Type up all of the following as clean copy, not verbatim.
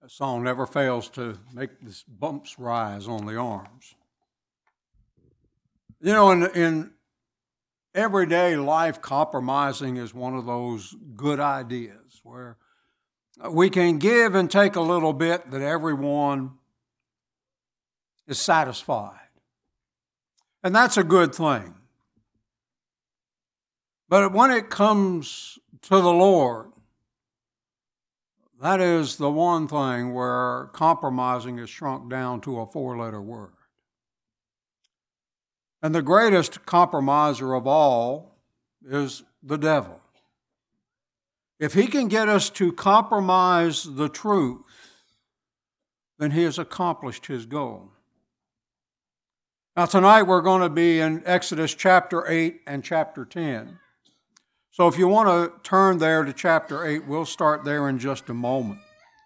The song never fails to make the bumps rise on the arms. You know, in everyday life, compromising is one of those good ideas where we can give and take a little bit that everyone is satisfied. And that's a good thing. But when it comes to the Lord, that is the one thing where compromising is shrunk down to a four-letter word. And the greatest compromiser of all is the devil. If he can get us to compromise the truth, then he has accomplished his goal. Now tonight we're going to be in Exodus chapter 8 and chapter 10. So if you want to turn there to chapter 8, we'll start there in just a moment.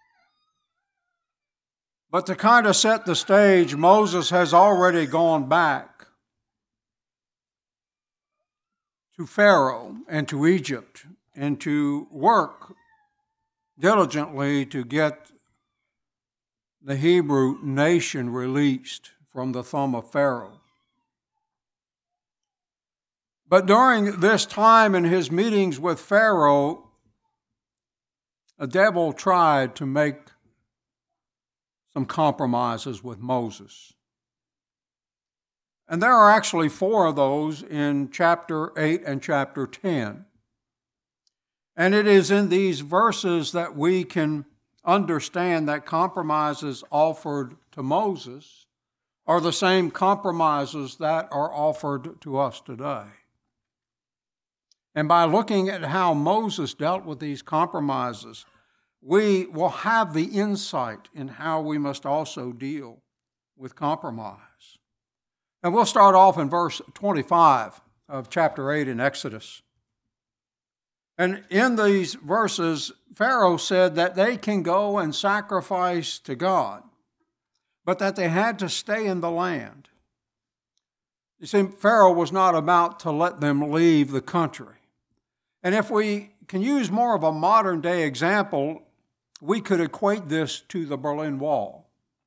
But to kind of set the stage, Moses has already gone back to Pharaoh and to Egypt and to work diligently to get the Hebrew nation released from the thumb of Pharaoh. But during this time in his meetings with Pharaoh, the devil tried to make some compromises with Moses. And there are actually 4 of those in chapter 8 and chapter 10. And it is in these verses that we can understand that compromises offered to Moses are the same compromises that are offered to us today. And by looking at how Moses dealt with these compromises, we will have the insight in how we must also deal with compromise. And we'll start off in verse 25 of chapter 8 in Exodus. And in these verses, Pharaoh said that they can go and sacrifice to God, but that they had to stay in the land. You see, Pharaoh was not about to let them leave the country. And if we can use more of a modern day example, we could equate this to the Berlin Wall.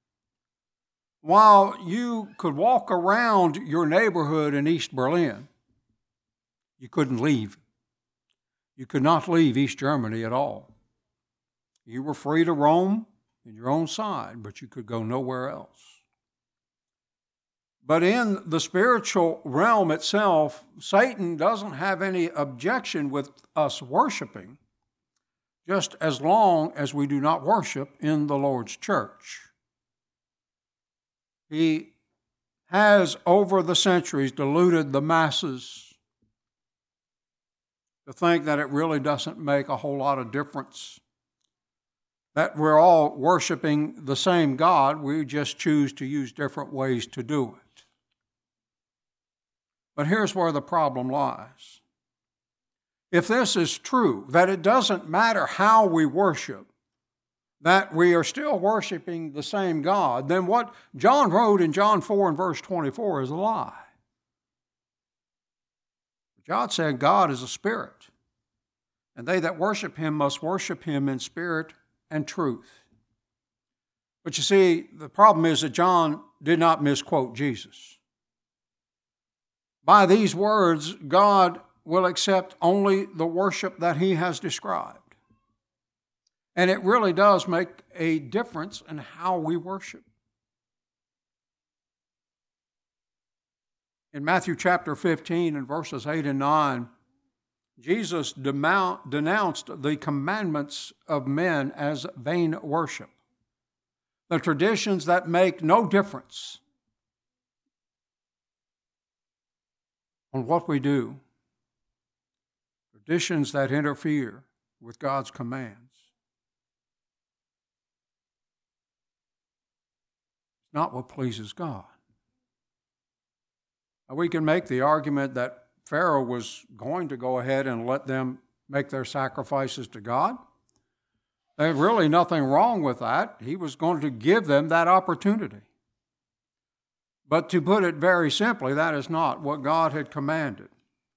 While you could walk around your neighborhood in East Berlin, you couldn't leave. You could not leave East Germany at all. You were free to roam in your own side, but you could go nowhere else. But in the spiritual realm itself, Satan doesn't have any objection with us worshiping, just as long as we do not worship in the Lord's church. He has, over the centuries, deluded the masses to think that it really doesn't make a whole lot of difference, that we're all worshiping the same God, we just choose to use different ways to do it. But here's where the problem lies. If this is true, that it doesn't matter how we worship, that we are still worshiping the same God, then what John wrote in John 4 and verse 24 is a lie. John said God is a spirit, and they that worship him must worship him in spirit and truth. But you see, the problem is that John did not misquote Jesus. By these words, God will accept only the worship that he has described. And it really does make a difference in how we worship. In Matthew chapter 15 and verses 8 and 9, Jesus denounced the commandments of men as vain worship, the traditions that make no difference on what we do, traditions that interfere with God's commands. It's not what pleases God. Now, we can make the argument that Pharaoh was going to go ahead and let them make their sacrifices to God. There's really nothing wrong with that. He was going to give them that opportunity. But to put it very simply, that is not what God had commanded.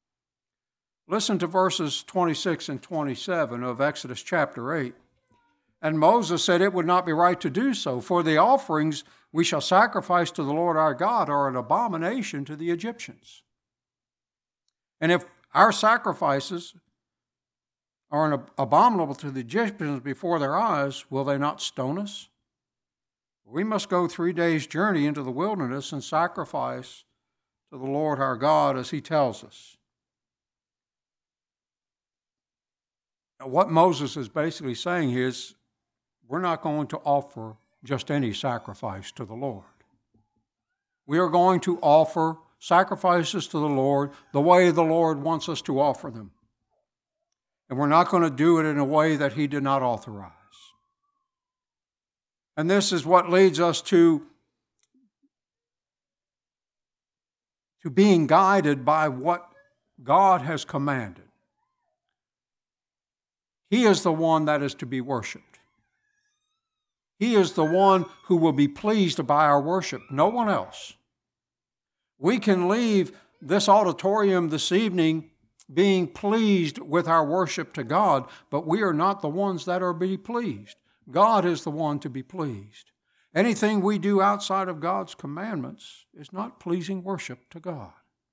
Listen to verses 26 and 27 of Exodus chapter 8. And Moses said it would not be right to do so, for the offerings we shall sacrifice to the Lord our God are an abomination to the Egyptians. And if our sacrifices are abominable to the Egyptians before their eyes, will they not stone us? We must go 3 days' journey into the wilderness and sacrifice to the Lord our God as he tells us. Now, what Moses is basically saying is, we're not going to offer just any sacrifice to the Lord. We are going to offer sacrifices to the Lord the way the Lord wants us to offer them. And we're not going to do it in a way that he did not authorize. And this is what leads us to being guided by what God has commanded. He is the one that is to be worshiped. He is the one who will be pleased by our worship, no one else. We can leave this auditorium this evening being pleased with our worship to God, but we are not the ones that are to be pleased. God is the one to be pleased. Anything we do outside of God's commandments is not pleasing worship to God.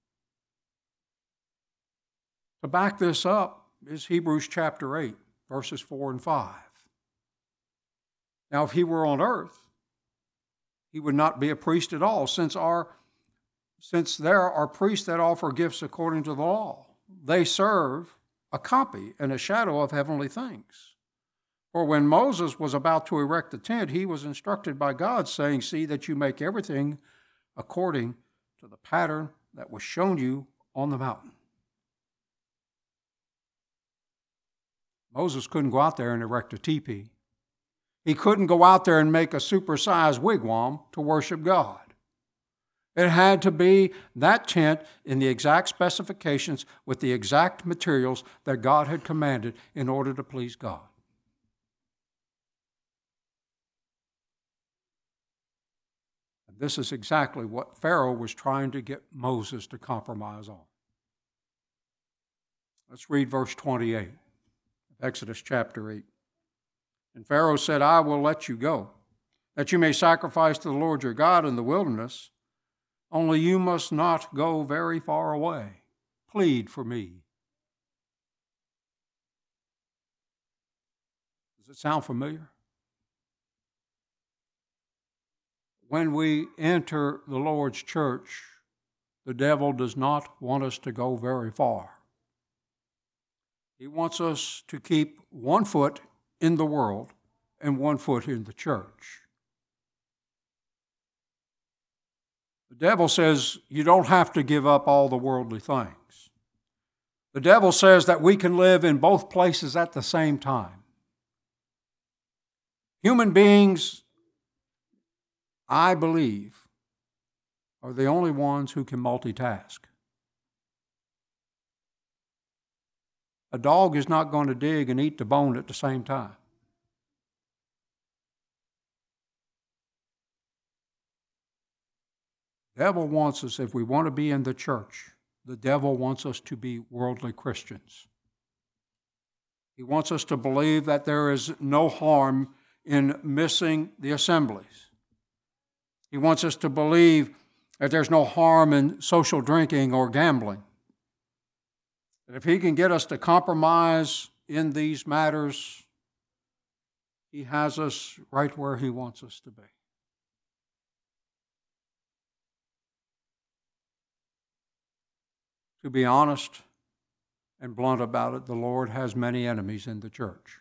To back this up is Hebrews chapter 8, verses 4 and 5. Now, if he were on earth, he would not be a priest at all, since there are priests that offer gifts according to the law. They serve a copy and a shadow of heavenly things. For when Moses was about to erect the tent, he was instructed by God, saying, "See that you make everything according to the pattern that was shown you on the mountain." Moses couldn't go out there and erect a teepee. He couldn't go out there and make a supersized wigwam to worship God. It had to be that tent in the exact specifications with the exact materials that God had commanded in order to please God. And this is exactly what Pharaoh was trying to get Moses to compromise on. Let's read verse 28, Exodus chapter 8. And Pharaoh said, "I will let you go, that you may sacrifice to the Lord your God in the wilderness. Only you must not go very far away. Plead for me." Does it sound familiar? When we enter the Lord's church, the devil does not want us to go very far. He wants us to keep 1 foot in the world and 1 foot in the church. The devil says you don't have to give up all the worldly things. The devil says that we can live in both places at the same time. Human beings, I believe, are the only ones who can multitask. A dog is not going to dig and eat the bone at the same time. The devil wants us, if we want to be in the church, the devil wants us to be worldly Christians. He wants us to believe that there is no harm in missing the assemblies. He wants us to believe that there's no harm in social drinking or gambling. And if he can get us to compromise in these matters, he has us right where he wants us to be. To be honest and blunt about it, the Lord has many enemies in the church.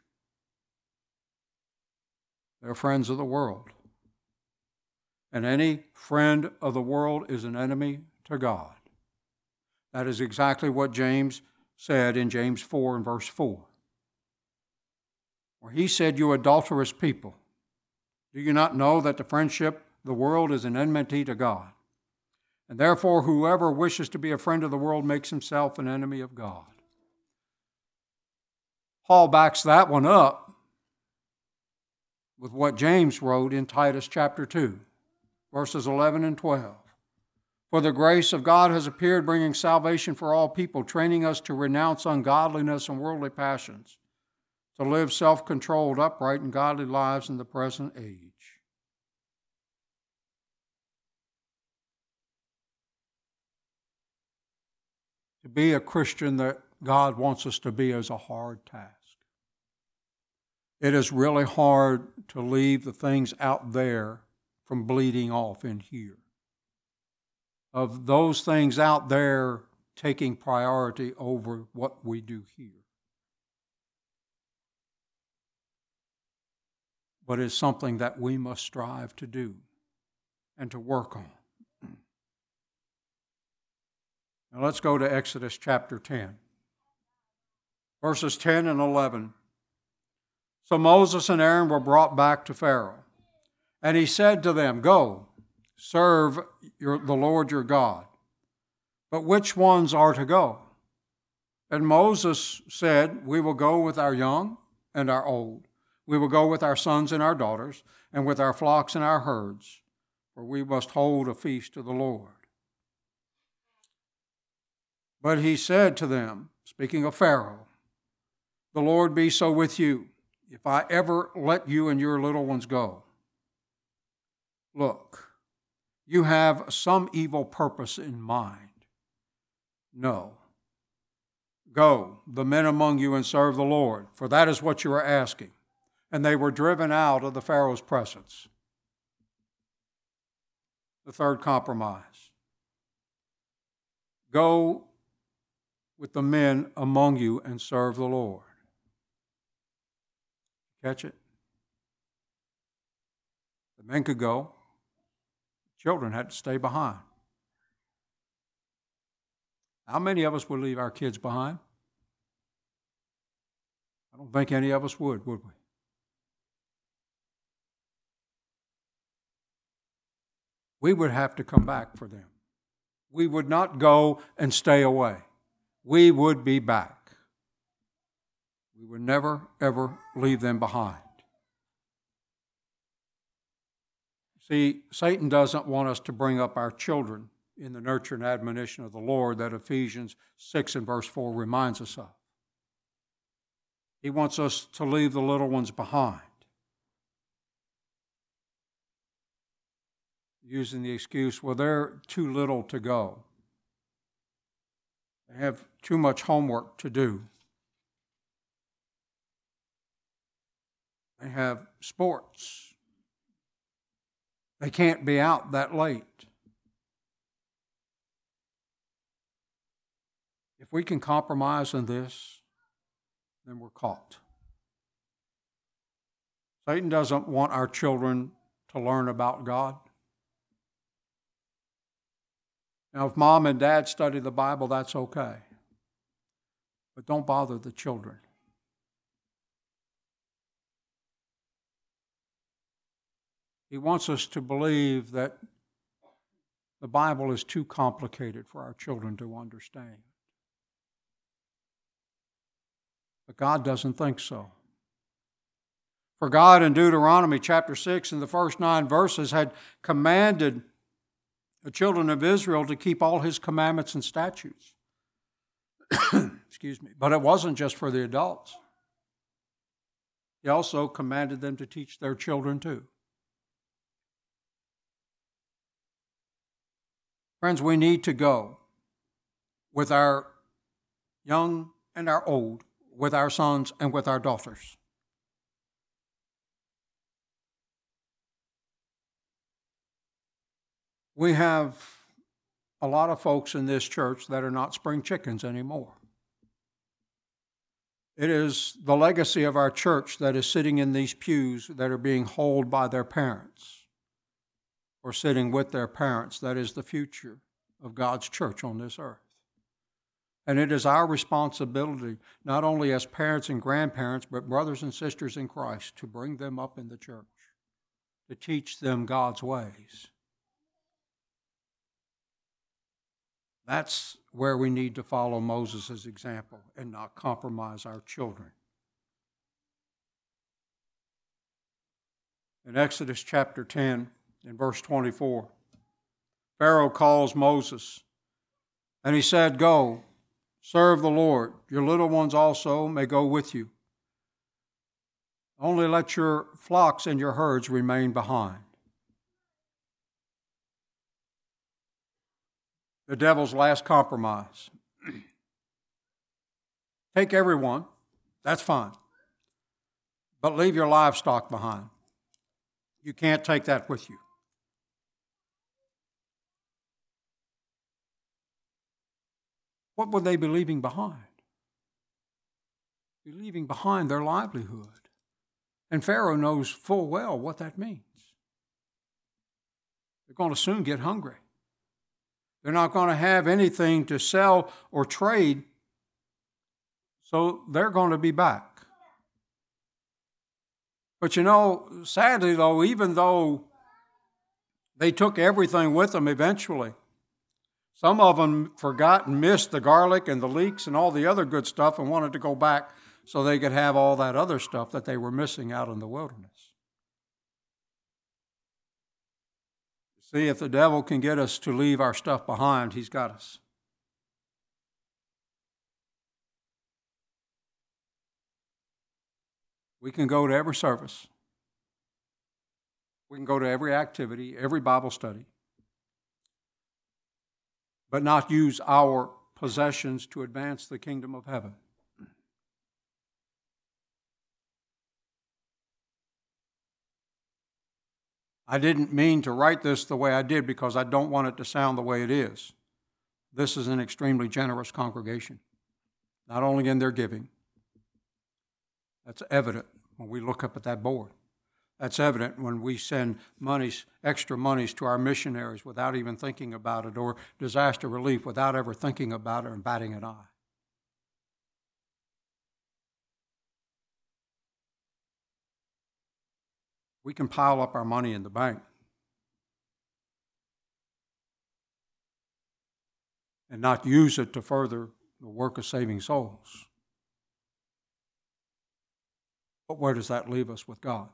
They're friends of the world. And any friend of the world is an enemy to God. That is exactly what James said in James 4 and verse 4. Where he said, "You adulterous people, do you not know that the friendship of the world is an enmity to God? And therefore, whoever wishes to be a friend of the world makes himself an enemy of God." Paul backs that one up with what James wrote in Titus chapter 2, verses 11 and 12. "For the grace of God has appeared, bringing salvation for all people, training us to renounce ungodliness and worldly passions, to live self-controlled, upright, and godly lives in the present age. To be a Christian that God wants us to be is a hard task. It is really hard to leave the things out there from bleeding off in here. Of those things out there taking priority over what we do here. But it's something that we must strive to do and to work on. Now let's go to Exodus chapter 10, verses 10 and 11. So Moses and Aaron were brought back to Pharaoh, and he said to them, "Go, serve the Lord your God. But which ones are to go?" And Moses said, "We will go with our young and our old. We will go with our sons and our daughters, and with our flocks and our herds, for we must hold a feast to the Lord." But he said to them, speaking of Pharaoh, "The Lord be so with you, if I ever let you and your little ones go. Look, you have some evil purpose in mind. No. Go, the men among you, and serve the Lord, for that is what you are asking." And they were driven out of the Pharaoh's presence. The third compromise. Go with the men among you and serve the Lord. Catch it? The men could go. Children had to stay behind. How many of us would leave our kids behind? I don't think any of us would we? We would have to come back for them. We would not go and stay away. We would be back. We would never, ever leave them behind. See, Satan doesn't want us to bring up our children in the nurture and admonition of the Lord that Ephesians 6 and verse 4 reminds us of. He wants us to leave the little ones behind, using the excuse, well, they're too little to go. They have too much homework to do. They have sports. They can't be out that late. If we can compromise on this, then we're caught. Satan doesn't want our children to learn about God. Now, if mom and dad study the Bible, that's okay. But don't bother the children. He wants us to believe that the Bible is too complicated for our children to understand. But God doesn't think so. For God in Deuteronomy chapter 6 in the first 9 verses had commanded the children of Israel to keep all his commandments and statutes. Excuse me. But it wasn't just for the adults. He also commanded them to teach their children too. Friends, we need to go with our young and our old, with our sons and with our daughters. We have a lot of folks in this church that are not spring chickens anymore. It is the legacy of our church that is sitting in these pews that are being held by their parents or sitting with their parents. That is the future of God's church on this earth. And it is our responsibility, not only as parents and grandparents, but brothers and sisters in Christ, to bring them up in the church, to teach them God's ways. That's where we need to follow Moses' example and not compromise our children. In Exodus chapter 10, in verse 24, Pharaoh calls Moses, and he said, "Go, serve the Lord. Your little ones also may go with you. Only let your flocks and your herds remain behind. The devil's last compromise. Take everyone, that's fine, but leave your livestock behind. You can't take that with you. What would they be leaving behind? Be leaving behind their livelihood. And Pharaoh knows full well what that means. They're going to soon get hungry. They're not going to have anything to sell or trade, so they're going to be back. But you know, sadly though, even though they took everything with them eventually, some of them forgot and missed the garlic and the leeks and all the other good stuff and wanted to go back so they could have all that other stuff that they were missing out in the wilderness. See, if the devil can get us to leave our stuff behind, he's got us. We can go to every service. We can go to every activity, every Bible study, but not use our possessions to advance the kingdom of heaven. I didn't mean to write this the way I did because I don't want it to sound the way it is. This is an extremely generous congregation, not only in their giving. That's evident when we look up at that board. That's evident when we send extra monies to our missionaries without even thinking about it, or disaster relief without ever thinking about it and batting an eye. We can pile up our money in the bank and not use it to further the work of saving souls. But where does that leave us with God?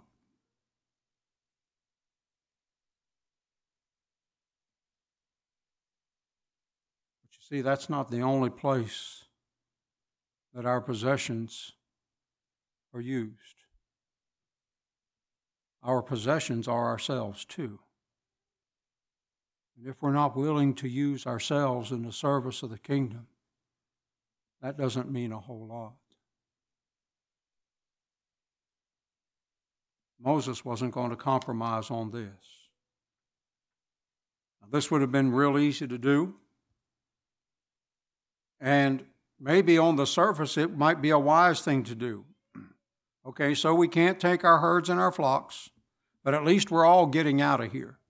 But you see, that's not the only place that our possessions are used. Our possessions are ourselves too. And if we're not willing to use ourselves in the service of the kingdom, that doesn't mean a whole lot. Moses wasn't going to compromise on this. Now, this would have been real easy to do. And maybe on the surface it might be a wise thing to do. Okay, so we can't take our herds and our flocks, but at least we're all getting out of here.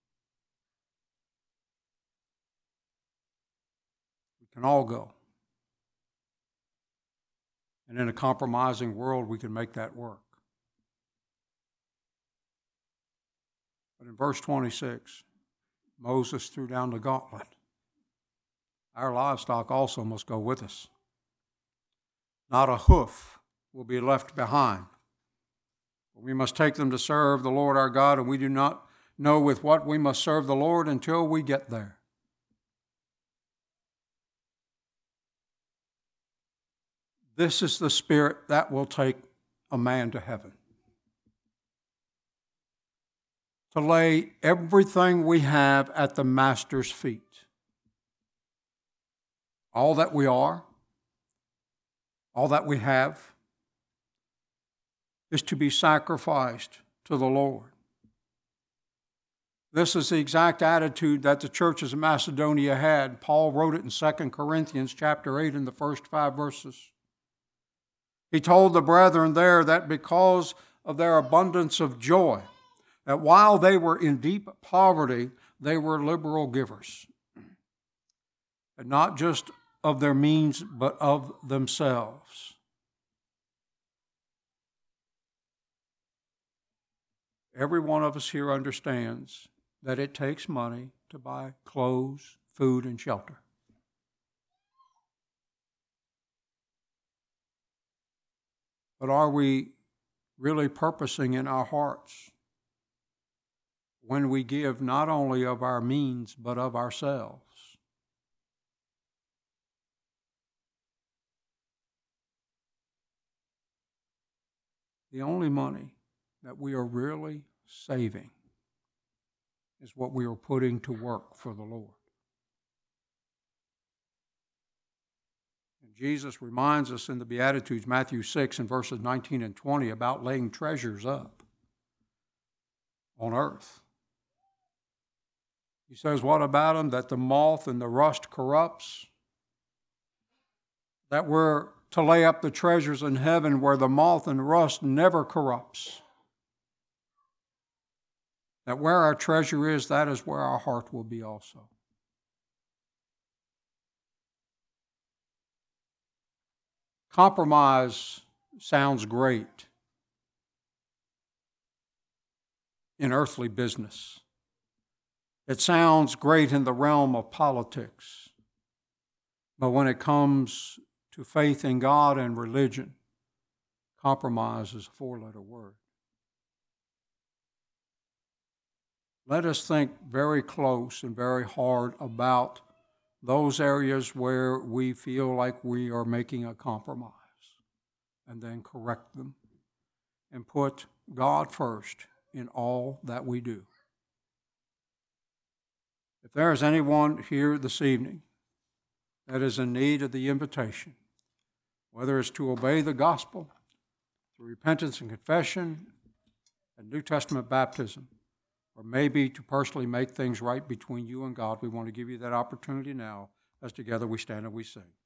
We can all go. And in a compromising world, we can make that work. But in verse 26, Moses threw down the gauntlet. Our livestock also must go with us. Not a hoof will be left behind. We must take them to serve the Lord our God, and we do not know with what we must serve the Lord until we get there. This is the spirit that will take a man to heaven. To lay everything we have at the Master's feet. All that we are, all that we have, is to be sacrificed to the Lord. This is the exact attitude that the churches of Macedonia had. Paul wrote it in 2 Corinthians chapter 8 in the first 5 verses. He told the brethren there that because of their abundance of joy, that while they were in deep poverty, they were liberal givers. And not just of their means, but of themselves. Every one of us here understands that it takes money to buy clothes, food, and shelter. But are we really purposing in our hearts when we give not only of our means, but of ourselves? the only money that we are really saving is what we are putting to work for the Lord. And Jesus reminds us in the Beatitudes, Matthew 6 and verses 19 and 20, about laying treasures up on earth. He says, what about them? That the moth and the rust corrupts? That we're to lay up the treasures in heaven where the moth and rust never corrupts. That where our treasure is, that is where our heart will be also. Compromise sounds great in earthly business. It sounds great in the realm of politics. But when it comes to faith in God and religion, compromise is a four-letter word. Let us think very close and very hard about those areas where we feel like we are making a compromise, and then correct them and put God first in all that we do. If there is anyone here this evening that is in need of the invitation, whether it's to obey the gospel through repentance and confession and New Testament baptism, or maybe to personally make things right between you and God, we want to give you that opportunity now as together we stand and we sing.